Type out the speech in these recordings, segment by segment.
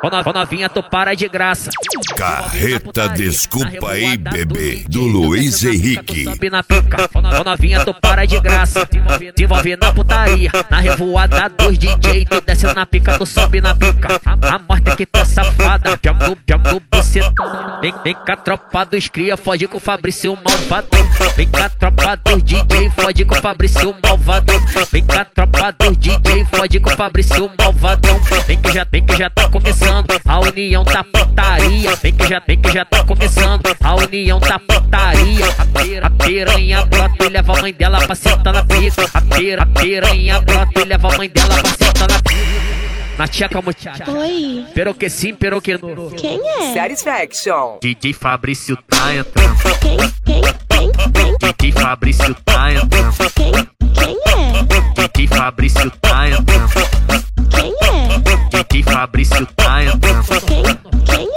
Ô novinha, tu para de graça. Carreta Desculpa Aí Bebê, do Luiz Henrique. Sobe na pica. Ô novinha, tu para de graça. Te envolve na putaria, na revoada dos DJ. Tu desce na pica, tu sobe na pica. A morte é que tá safada, jambo bucetão. Vem com a tropa dos cria, foge com o Fabrício malvadão. Vem com a tropa dos DJ, foge com o Fabrício malvadão. Vem com a tropa dos DJ, foge com o Fabrício malvadão. Vem que já tá começando, a união tá putaria. Vem que já tá começando, a união tá putaria. A piranha brota e leva a mãe dela pra sentar na pica. A piranha brota e leva a mãe dela pra sentar na pica. Na tcheca, muchacha. Oi. Pero que sim, pero que não. Quem é? Satisfaction. DJ Fabrício tá entrando. Quem? DJ Fabrício tá entrando. Quem é? DJ Fabrício tá entrando. Quem é? DJ Fabrício tá entrando. Quem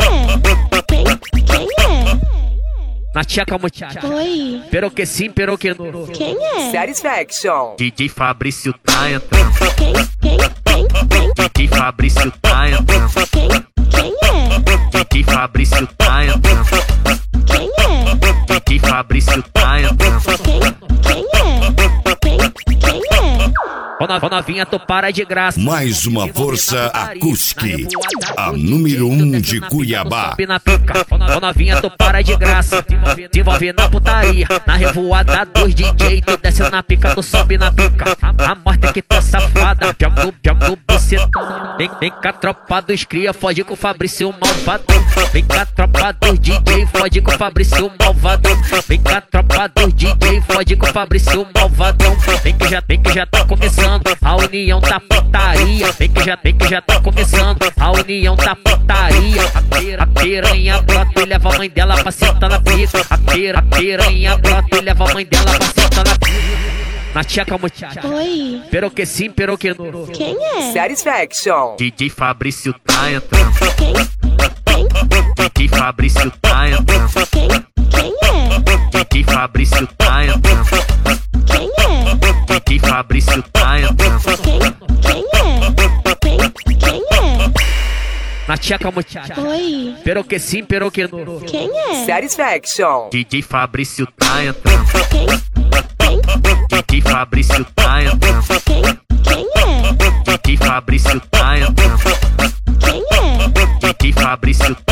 é? Quem é? Na tcheca, muchacha. Oi. Pero que sim, pero que não. Quem é? Satisfaction. DJ Fabrício tá entrando. Quem? DJ Fabrício tá entrando. Quem é? DJ Fabrício tá entrando. Quem é? DJ Fabrício tá entrando. Quem é? Quem é? Ô novinha, tu para de graça. Mais uma força acústica, a número 1 de Cuiabá. Sobe na pica. Ô novinha, tu para de graça. Te envolve na putaria, na revoada dos DJ. Tu desce na pica, tu sobe na pica. A morte é que tá safada, jambo bucetão. Vem com a tropa dos cria, foge com o Fabrício malvadão. Vem com a tropa dos DJ, foge com o Fabrício malvadão. Vem com a tropa dos DJ, foge com o Fabrício malvadão. Vem que já tá começando, a união tá putaria. Vem que já tá começando, a união tá putaria. A piranha brota e leva a mãe dela pra sentar na pica. A piranha brota e leva a mãe dela pra sentar na pica. Na tcheca, muchacha. Oi. Pero que sim, pero que não. Quem é? Satisfaction. DJ Fabrício tá entrando. Quem? DJ Fabrício tá entrando. Quem é? DJ Fabrício tá entrando. Quem é? DJ Fabrício tá entrando. Quem é? Quem é? Na tcheca, muchacha. Oi. Pero que sim, pero que não. Quem é? Satisfaction. DJ Fabrício tá entrando. Quem? DJ Fabrício tá entrando. Quem é? DJ Fabrício tá entrando. Quem é? DJ Fabrício